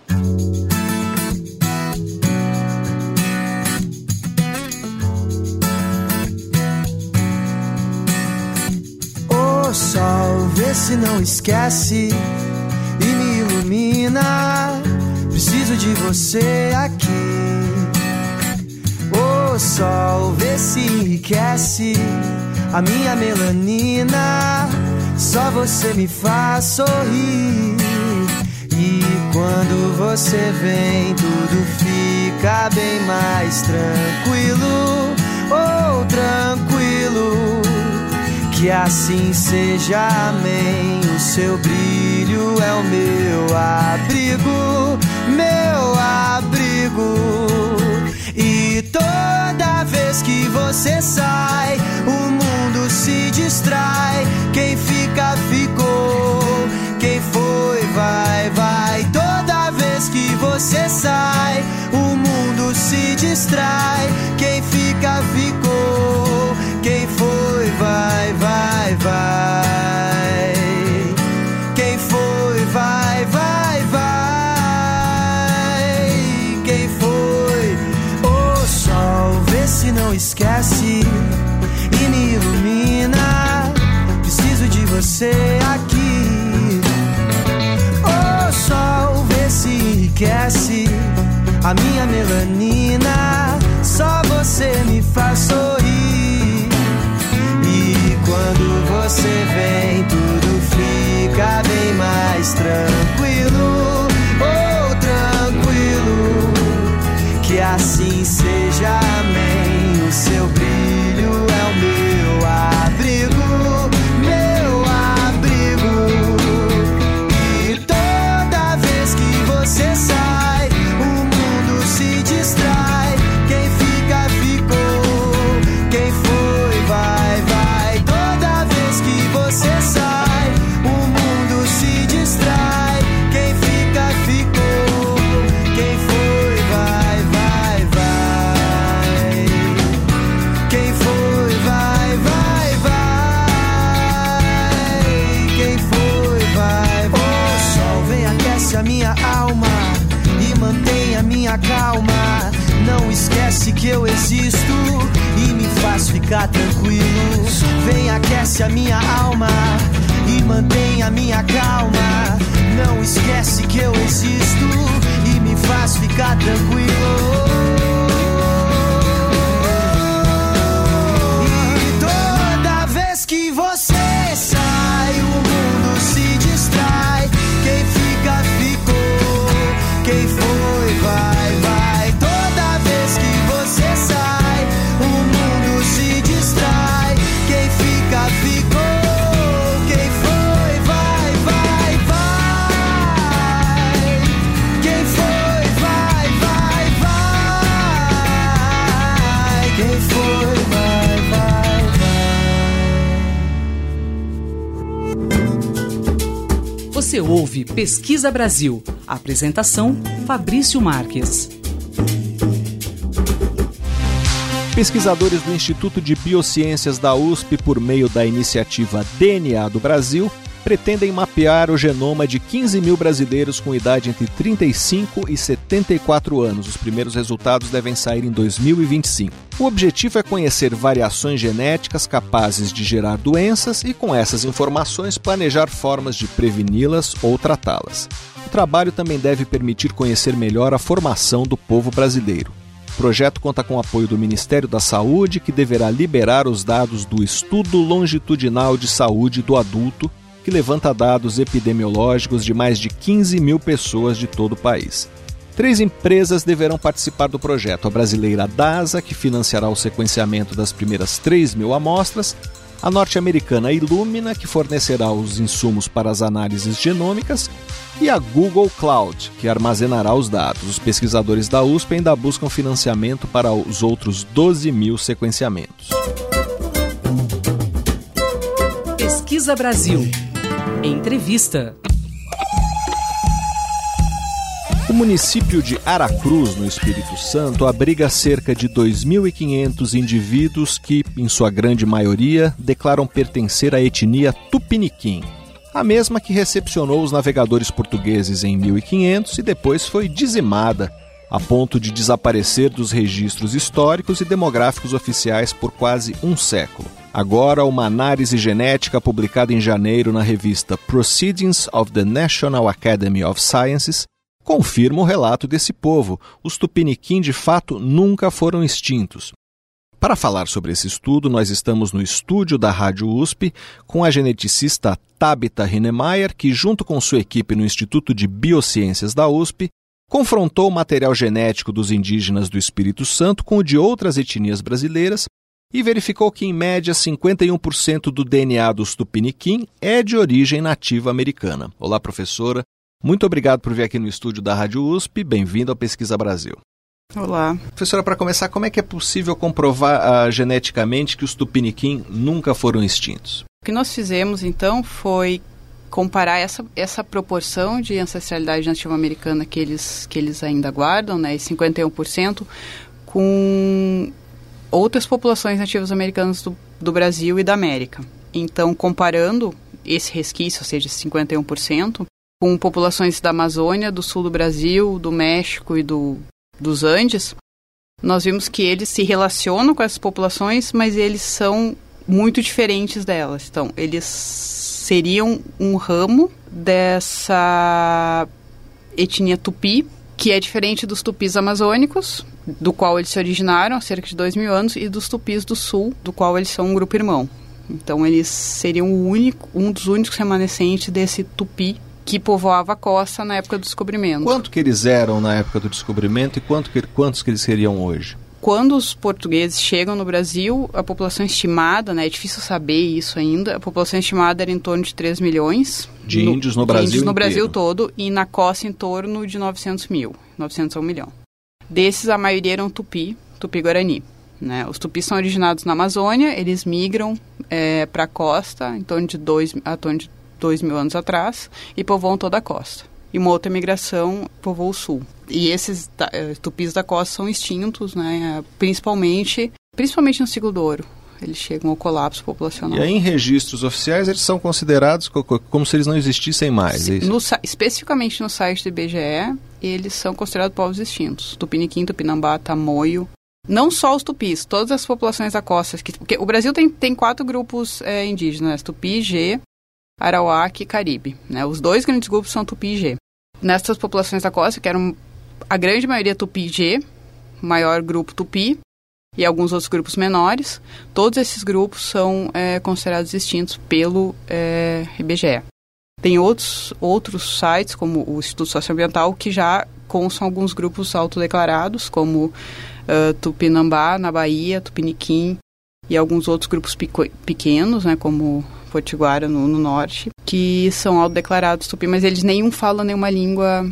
O sol, vê se não esquece e me ilumina. Preciso de você aqui. O sol, vê se enriquece a minha melanina. Só você me faz sorrir. E quando você vem, tudo fica bem mais tranquilo. Oh, tranquilo. Que assim seja, amém. O seu brilho é o meu abrigo, meu abrigo. E toda vez que você sai, o mundo se distrai. Quem fica, ficou. Quem foi, vai, vai. Toda vez que você sai, o mundo se distrai. Quem fica, ficou. Quem foi, vai, vai, vai. Quem foi, vai, vai, vai. a minha melanina, só você me faz sorrir. E quando você vem, tudo fica bem mais tranquilo. Oh, tranquilo, que assim seja, amém. O seu brilho é o meu abrigo, meu abrigo. E toda vez que você sai, o mundo se distrai. Quem fica, ficou. Quem foi, vai, vai. Toda vez que você sai, o mundo se distrai. Quem fica, ficou. Quem foi, vai, vai, vai. Quem foi, vai, vai, vai. Quem foi, vai, vai. O sol vem, aquece a minha alma e mantém a minha calma. Não esquece que eu existo e me faz ficar tranquilo. Vem, aquece a minha alma e mantém a minha calma. Não esquece que eu existo e me faz ficar tranquilo. E toda vez que você sai, o mundo se distrai. Quem fica, ficou. Quem foi, vai, vai. Toda vez que você sai, o mundo se distrai. Quem fica, ficou. Quem foi, vai, vai, vai. Quem foi, vai, vai, vai. Quem foi, vai, vai, vai. Você ouve Pesquisa Brasil. Apresentação, Fabrício Marques. Pesquisadores do Instituto de Biociências da U S P, por meio da iniciativa D N A do Brasil, pretendem mapear o genoma de quinze mil brasileiros com idade entre trinta e cinco e setenta e quatro anos. Os primeiros resultados devem sair em dois mil e vinte e cinco. O objetivo é conhecer variações genéticas capazes de gerar doenças e, com essas informações, planejar formas de preveni-las ou tratá-las. O trabalho também deve permitir conhecer melhor a formação do povo brasileiro. O projeto conta com o apoio do Ministério da Saúde, que deverá liberar os dados do Estudo Longitudinal de Saúde do Adulto, que levanta dados epidemiológicos de mais de quinze mil pessoas de todo o país. Três empresas deverão participar do projeto: a brasileira DASA, que financiará o sequenciamento das primeiras três mil amostras, a norte-americana Illumina, que fornecerá os insumos para as análises genômicas, e a Google Cloud, que armazenará os dados. Os pesquisadores da U S P ainda buscam financiamento para os outros doze mil sequenciamentos. Pesquisa Brasil. Entrevista. O município de Aracruz, no Espírito Santo, abriga cerca de dois mil e quinhentos indivíduos que, em sua grande maioria, declaram pertencer à etnia Tupiniquim, a mesma que recepcionou os navegadores portugueses em mil e quinhentos e depois foi dizimada, a ponto de desaparecer dos registros históricos e demográficos oficiais por quase um século. Agora, uma análise genética publicada em janeiro na revista Proceedings of the National Academy of Sciences confirma o relato desse povo. Os Tupiniquim, de fato, nunca foram extintos. Para falar sobre esse estudo, nós estamos no estúdio da Rádio U S P com a geneticista Tabita Hinemeyer, que, junto com sua equipe no Instituto de Biociências da U S P, confrontou o material genético dos indígenas do Espírito Santo com o de outras etnias brasileiras e verificou que, em média, cinquenta e um por cento do D N A dos Tupiniquim é de origem nativa americana. Olá, professora. Muito obrigado por vir aqui no estúdio da Rádio U S P. Bem-vindo ao Pesquisa Brasil. Olá. Professora, para começar, como é que é possível comprovar uh, geneticamente que os Tupiniquim nunca foram extintos? O que nós fizemos, então, foi comparar essa, essa proporção de ancestralidade nativa-americana que eles, que eles ainda guardam, né, cinquenta e um por cento, com outras populações nativas americanas do, do Brasil e da América. Então, comparando esse resquício, ou seja, cinquenta e um por cento, com populações da Amazônia, do sul do Brasil, do México e do, dos Andes, nós vimos que eles se relacionam com essas populações, mas eles são muito diferentes delas. Então, eles seriam um ramo dessa etnia tupi, que é diferente dos tupis amazônicos, do qual eles se originaram há cerca de dois mil anos, e dos tupis do sul, do qual eles são um grupo irmão. Então, eles seriam o único, um dos únicos remanescentes desse tupi que povoava a costa na época do descobrimento. Quanto que eles eram na época do descobrimento e quanto que, quantos que eles seriam hoje? Quando os portugueses chegam no Brasil, a população estimada, né, é difícil saber isso ainda, a população estimada era em torno de três milhões. De no, índios no Brasil índios no inteiro. Brasil todo, e na costa em torno de novecentos mil, novecentos a um milhão. Desses, a maioria eram tupi, tupi-guarani. Né? Os tupis são originados na Amazônia, eles migram é, para a costa em torno de dois, a torno de dois mil anos atrás e povoam toda a costa. E uma outra migração povoa o sul. E esses uh, tupis da costa são extintos, né? principalmente, principalmente no ciclo do ouro. Eles chegam ao colapso populacional. E aí, em registros oficiais, eles são considerados co- como se eles não existissem mais. É no, especificamente no site do I B G E, eles são considerados povos extintos. Tupiniquim, Tupinambá, Tamoio. Não só os tupis, todas as populações da costa. Que, porque o Brasil tem, tem quatro grupos é, indígenas: Tupi, G, Arawak e Caribe. Né? Os dois grandes grupos são Tupi e G. Nessas populações da costa, que eram a grande maioria Tupi e G, maior grupo Tupi, e alguns outros grupos menores, todos esses grupos são é, considerados extintos pelo é, I B G E. Tem outros, outros sites, como o Instituto Socioambiental, que já constam alguns grupos autodeclarados, como uh, Tupinambá, na Bahia, Tupiniquim, e alguns outros grupos pico- pequenos, né, como Potiguara, no, no norte, que são autodeclarados tupi, mas eles nenhum falam nenhuma língua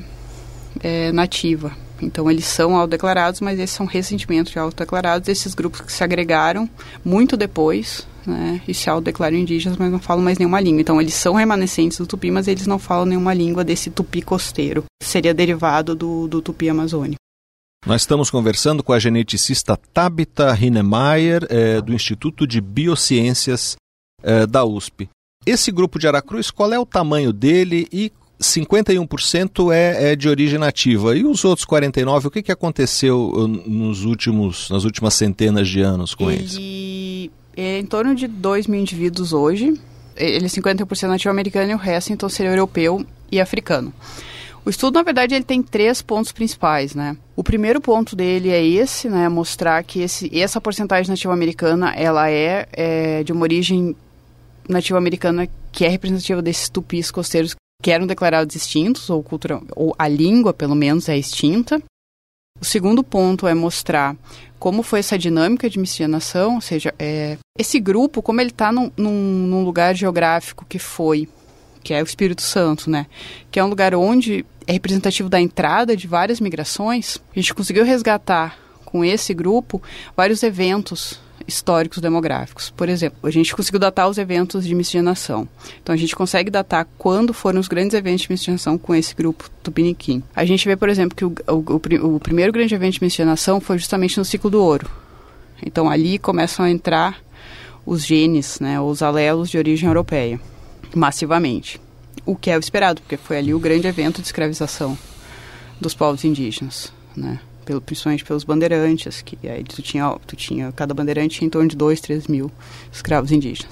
é, nativa. Então, eles são autodeclarados, mas esses são ressentimentos de autodeclarados, esses grupos que se agregaram muito depois, né, e se autodeclaram indígenas, mas não falam mais nenhuma língua. Então, eles são remanescentes do tupi, mas eles não falam nenhuma língua desse tupi costeiro. Seria derivado do, do tupi amazônico. Nós estamos conversando com a geneticista Tabita Hinemeyer, é, do Instituto de Biociências é, da U S P. Esse grupo de Aracruz, qual é o tamanho dele? E cinquenta e um por cento é, é de origem nativa. E os outros quarenta e nove por cento, o que, que aconteceu nos últimos, nas últimas centenas de anos com eles? E é em torno de dois mil indivíduos hoje. Ele é cinquenta e um por cento nativo americano e o resto então seria europeu e africano. O estudo, na verdade, ele tem três pontos principais, né? O primeiro ponto dele é esse, né? Mostrar que esse, essa porcentagem nativa americana, ela é, é de uma origem nativa americana que é representativa desses tupis costeiros que eram declarados extintos, ou, cultura, ou a língua, pelo menos, é extinta. O segundo ponto é mostrar como foi essa dinâmica de miscigenação, ou seja, é, esse grupo, como ele está num, num, num lugar geográfico que foi, que é o Espírito Santo, né? Que é um lugar onde é representativo da entrada de várias migrações, a gente conseguiu resgatar com esse grupo vários eventos históricos demográficos. Por exemplo, a gente conseguiu datar os eventos de miscigenação. Então, a gente consegue datar quando foram os grandes eventos de miscigenação com esse grupo tupiniquim. A gente vê, por exemplo, que o, o, o, o primeiro grande evento de miscigenação foi justamente no ciclo do ouro. Então, ali começam a entrar os genes, né, os alelos de origem europeia, massivamente. O que é o esperado, porque foi ali o grande evento de escravização dos povos indígenas, né? Pelo, principalmente pelos bandeirantes, que aí tu tinha, tu tinha, cada bandeirante tinha em torno de dois, três mil escravos indígenas.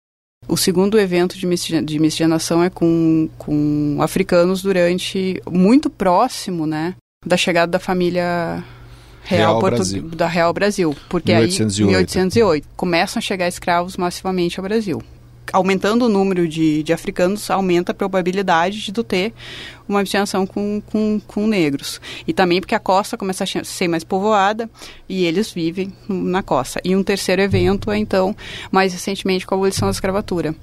O segundo evento de, miscigen, de miscigenação é com, com africanos durante, muito próximo, né, da chegada da família real, Real Portu, Brasil. da Real Brasil, porque mil oitocentos e oito. aí, mil oitocentos e oito, começam a chegar escravos massivamente ao Brasil. Aumentando o número de, de africanos, aumenta a probabilidade de tu ter uma miscigenação com, com, com negros. E também porque a costa começa a ser mais povoada e eles vivem na costa. E um terceiro evento é, então, mais recentemente, com a abolição da escravatura.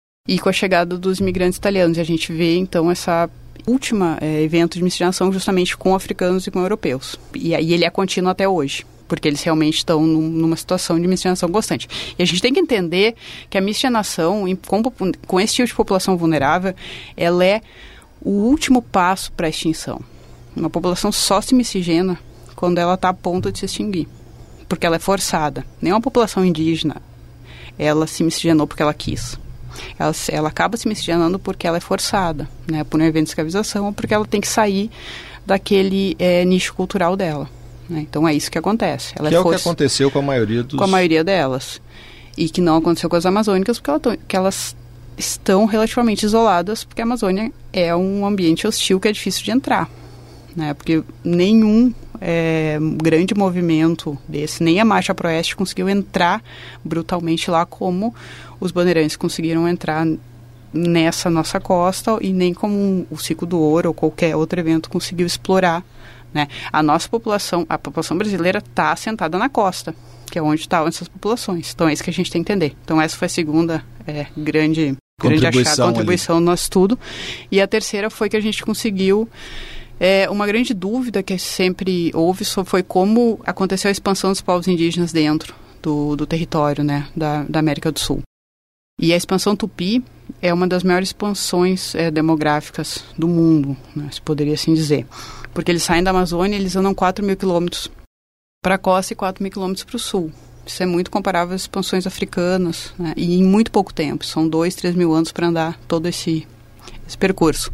E com a chegada dos imigrantes italianos. E a gente vê, então, essa última é, evento de miscigenação justamente com africanos e com europeus. E aí ele é contínuo até hoje, porque eles realmente estão num, numa situação de miscigenação constante. E a gente tem que entender que a miscigenação, com, com esse tipo de população vulnerável, ela é o último passo para a extinção. Uma população só se miscigena quando ela está a ponto de se extinguir, porque ela é forçada. Nenhuma população indígena, ela se miscigenou porque ela quis. Ela, ela acaba se miscigenando porque ela é forçada, né, por um evento de escravização, ou porque ela tem que sair daquele é, nicho cultural dela. Então é isso que acontece. Ela que é, é o que aconteceu com a maioria dos... Com a maioria delas. E que não aconteceu com as amazônicas, porque ela, que elas estão relativamente isoladas, porque a Amazônia é um ambiente hostil que é difícil de entrar. né? Porque nenhum é, grande movimento desse, nem a Marcha para o Oeste conseguiu entrar brutalmente lá como os bandeirantes conseguiram entrar nessa nossa costa, e nem como o Ciclo do Ouro ou qualquer outro evento conseguiu explorar, né? A nossa população, a população brasileira está assentada na costa, que é onde estavam essas populações. Então é isso que a gente tem que entender. Então essa foi a segunda é, grande, grande achada, contribuição no nosso estudo. E a terceira foi que a gente conseguiu, é, uma grande dúvida que sempre houve foi como aconteceu a expansão dos povos indígenas dentro do, do território, né, da, da América do Sul. E a expansão tupi é uma das maiores expansões é, demográficas do mundo, né, se poderia assim dizer. Porque eles saem da Amazônia e eles andam quatro mil quilômetros para a costa e quatro mil quilômetros para o sul. Isso é muito comparável às expansões africanas, né, e em muito pouco tempo. São dois, três mil anos para andar todo esse, esse percurso.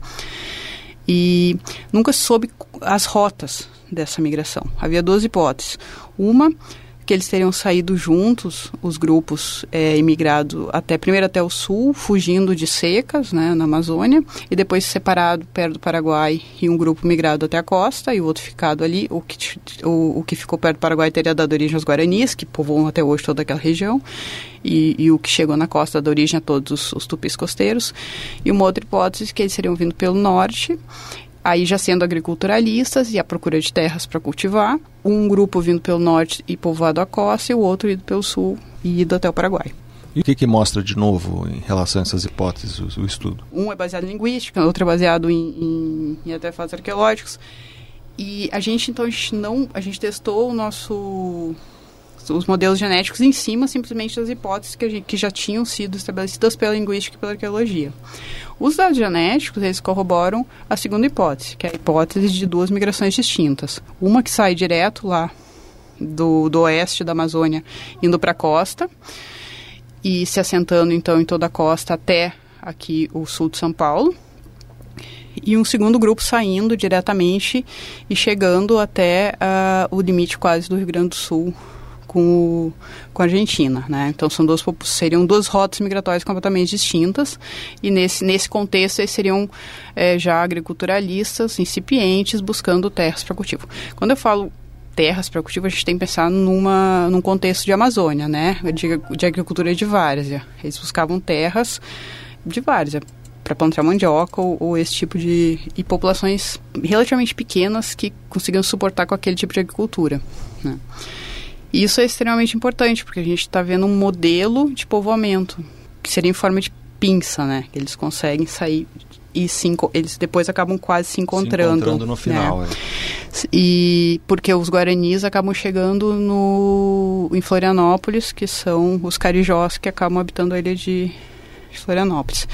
E nunca se soube as rotas dessa migração. Havia duas hipóteses. Uma, que eles teriam saído juntos, os grupos é, imigrado até, primeiro até o sul, fugindo de secas, né, na Amazônia, e depois separado perto do Paraguai, e um grupo migrado até a costa e o outro ficado ali. O que, o, o que ficou perto do Paraguai teria dado origem aos Guaranis, que povoam até hoje toda aquela região, e, e o que chegou na costa dá origem a todos os, os tupis costeiros. E uma outra hipótese que eles seriam vindo pelo norte, aí já sendo agriculturalistas e à procura de terras para cultivar, um grupo vindo pelo norte e povoado a costa, e o outro indo pelo sul e ido até o Paraguai. E o que, que mostra de novo em relação a essas hipóteses, o, o estudo? Um é baseado em linguística, o outro é baseado em, em, em artefatos arqueológicos. E a gente, então, a gente, não, a gente testou o nosso... os modelos genéticos em cima simplesmente das hipóteses que, a gente, que já tinham sido estabelecidas pela linguística e pela arqueologia. Os dados genéticos, eles corroboram a segunda hipótese, que é a hipótese de duas migrações distintas. Uma que sai direto lá do, do oeste da Amazônia, indo para a costa, e se assentando, então, em toda a costa até aqui o sul de São Paulo. E um segundo grupo saindo diretamente e chegando até uh, o limite quase do Rio Grande do Sul, com, o, com a Argentina, né? Então são duas, seriam duas rotas migratórias completamente distintas, e nesse, nesse contexto eles seriam é, já agriculturalistas, incipientes, buscando terras para cultivo. Quando eu falo terras para cultivo, a gente tem que pensar numa, num contexto de Amazônia, né? De, de agricultura de várzea. Eles buscavam terras de várzea para plantar mandioca ou, ou esse tipo de... e populações relativamente pequenas que conseguiam suportar com aquele tipo de agricultura, né? Isso é extremamente importante, porque a gente está vendo um modelo de povoamento, que seria em forma de pinça, né? Eles conseguem sair e se, eles depois acabam quase se encontrando. Se encontrando no final, né? é. E porque os Guaranis acabam chegando no, em Florianópolis, que são os carijós que acabam habitando a ilha de Florianópolis.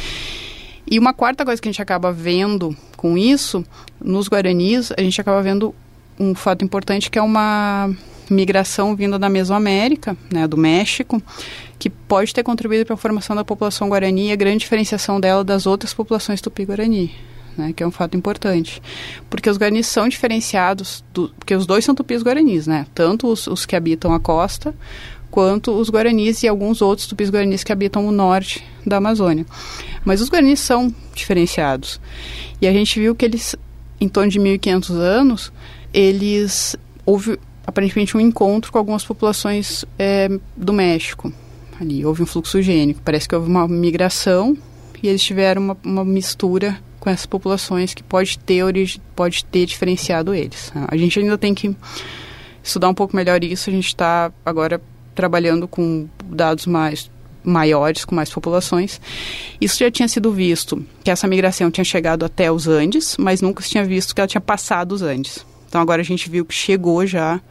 E uma quarta coisa que a gente acaba vendo com isso, nos Guaranis, a gente acaba vendo um fato importante, que é uma migração vinda da Mesoamérica, né, do México, que pode ter contribuído para a formação da população guarani e a grande diferenciação dela das outras populações tupi-guarani, né, que é um fato importante. Porque os guaranis são diferenciados, do, porque os dois são tupis-guaranis, né, tanto os, os que habitam a costa, quanto os guaranis e alguns outros tupis-guaranis que habitam o norte da Amazônia. Mas os guaranis são diferenciados. E a gente viu que eles, em torno de mil e quinhentos anos, eles... houve aparentemente um encontro com algumas populações é, do México. Ali houve um fluxo gênico. Parece que houve uma migração e eles tiveram uma, uma mistura com essas populações que pode ter, origi- pode ter diferenciado eles. A gente ainda tem que estudar um pouco melhor isso. A gente está agora trabalhando com dados mais maiores, com mais populações. Isso já tinha sido visto, que essa migração tinha chegado até os Andes, mas nunca se tinha visto que ela tinha passado os Andes. Então agora a gente viu que chegou já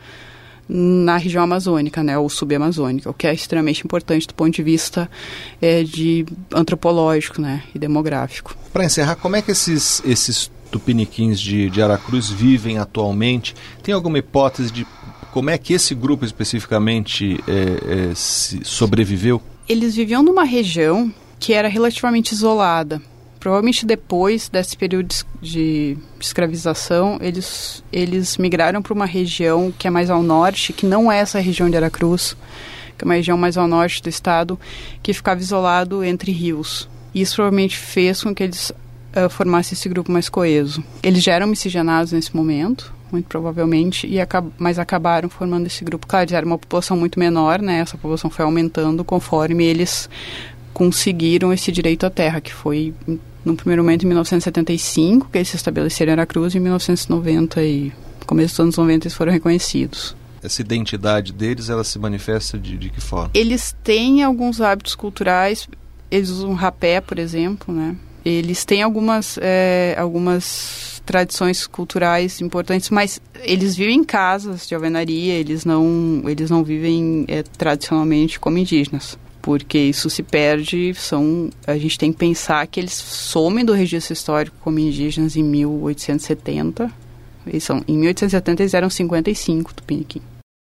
na região amazônica, né, ou subamazônica, o que é extremamente importante do ponto de vista é, de antropológico, né, e demográfico. Para encerrar, como é que esses, esses tupiniquins de, de Aracruz vivem atualmente? Tem alguma hipótese de como é que esse grupo especificamente é, é, se sobreviveu? Eles viviam numa região que era relativamente isolada. Provavelmente depois desse período de escravização, eles, eles migraram para uma região que é mais ao norte, que não é essa região de Aracruz, que é uma região mais ao norte do estado, que ficava isolado entre rios. Isso provavelmente fez com que eles uh, formasse esse grupo mais coeso. Eles já eram miscigenados nesse momento, muito provavelmente, e acab- mas acabaram formando esse grupo. Claro, eles eram uma população muito menor, né? Essa população foi aumentando conforme eles conseguiram esse direito à terra, que foi, no primeiro momento, em mil novecentos e setenta e cinco, que eles se estabeleceram em Aracruz, e em mil novecentos e noventa, e começo dos anos noventa, eles foram reconhecidos. Essa identidade deles, ela se manifesta de, de que forma? Eles têm alguns hábitos culturais, eles usam rapé, por exemplo, né? Eles têm algumas, é, algumas tradições culturais importantes, mas eles vivem em casas de alvenaria, eles não, eles não vivem é, tradicionalmente como indígenas, porque isso se perde. São, a gente tem que pensar que eles somem do registro histórico como indígenas em mil oitocentos e setenta. Eles são, em mil oitocentos e setenta eles eram cinquenta e cinco tupiniquim.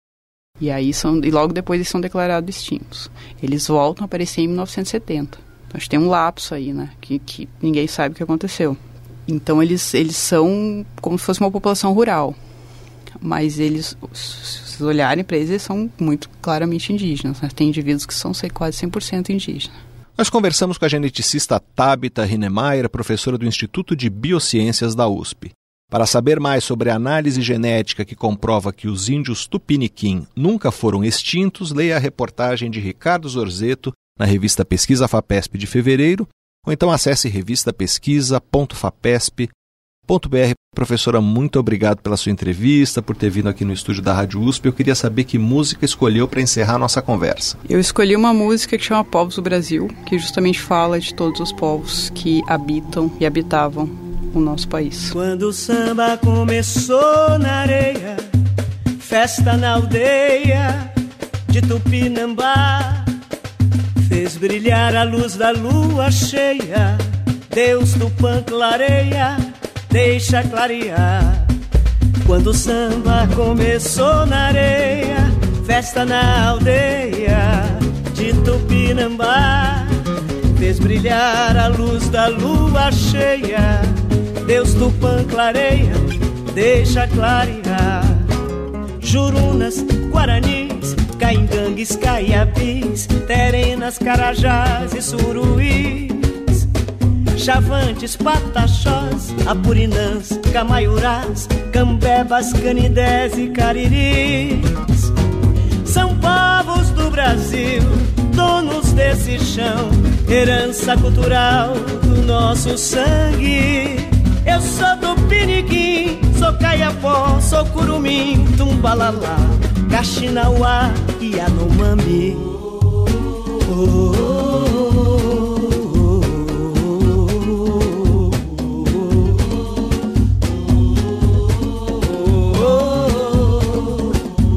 E aí são, e logo depois eles são declarados extintos. Eles voltam a aparecer em mil novecentos e setenta. Então a gente tem um lapso aí, né? Que, que ninguém sabe o que aconteceu. Então eles, eles são como se fosse uma população rural. Mas eles, se vocês olharem para eles, eles são muito claramente indígenas, né? Tem indivíduos que são sei, quase cem por cento indígenas. Nós conversamos com a geneticista Tabita Hinemeyer, professora do Instituto de Biociências da U S P. Para saber mais sobre a análise genética que comprova que os índios tupiniquim nunca foram extintos, leia a reportagem de Ricardo Zorzeto na revista Pesquisa FAPESP de fevereiro, ou então acesse revista pesquisa ponto fapesp ponto b r. Professora, muito obrigado pela sua entrevista, por ter vindo aqui no estúdio da Rádio U S P. Eu queria saber que música escolheu para encerrar a nossa conversa. Eu escolhi uma música que chama Povos do Brasil, que justamente fala de todos os povos que habitam e habitavam o nosso país. Quando o samba começou na areia, festa na aldeia de Tupinambá, fez brilhar a luz da lua cheia, Deus Tupã clareia, deixa clarear. Quando o samba começou na areia, festa na aldeia de Tupinambá, fez brilhar a luz da lua cheia, Deus Tupã clareia, deixa clarear. Jurunas, guaranis, caingangues, caiapis, terenas, carajás e suruís, chavantes, pataxós, apurinãs, camaiurás, cambebas, canidés e cariris. São povos do Brasil, donos desse chão, herança cultural do nosso sangue. Eu sou do Piniquim, sou Caiapó, sou Curumim, Tumbalalá, Caxinauá e Anomami. Oh, oh, oh,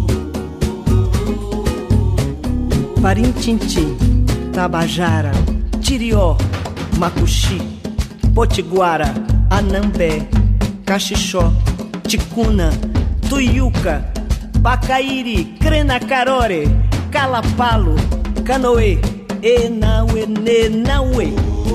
oh. Parintintim, Tabajara, Tirió, Macuxi, Potiguara, Anambé, Caxixó, Ticuna, Tuiuca, Pacairi, Crenacarore, Calapalo, Canoê, Enauê, Nenauê.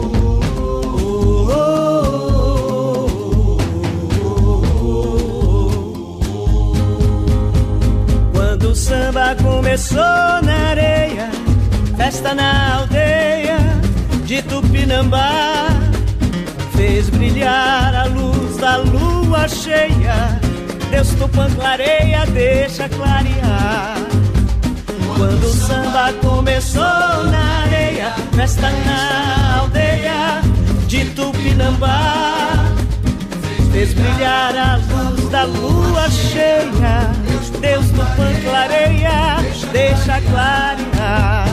Quando o samba começou na areia, festa na aldeia de Tupinambá, fez brilhar a luz da lua cheia, Deus Tupã clareia, deixa clarear. Quando o samba começou na areia, festa na aldeia de Tupinambá, fez brilhar a luz da lua cheia, Deus Tupã clareia, deixa clarear.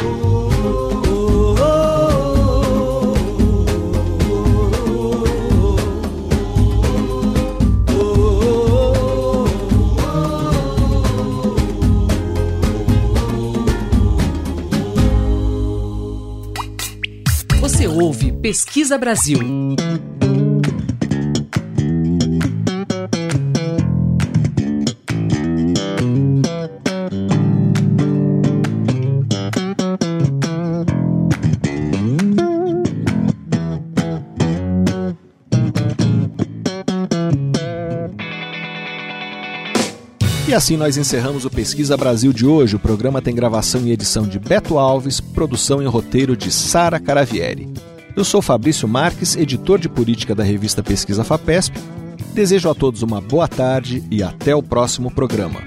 Você ouve Pesquisa Brasil. E assim nós encerramos o Pesquisa Brasil de hoje. O programa tem gravação e edição de Beto Alves, produção e roteiro de Sara Caravieri. Eu sou Fabrício Marques, editor de política da revista Pesquisa FAPESP. Desejo a todos uma boa tarde e até o próximo programa.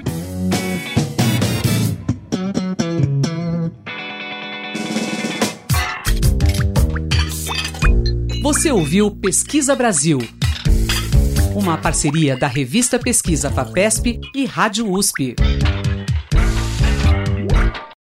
Você ouviu Pesquisa Brasil, uma parceria da revista Pesquisa FAPESP e Rádio U S P.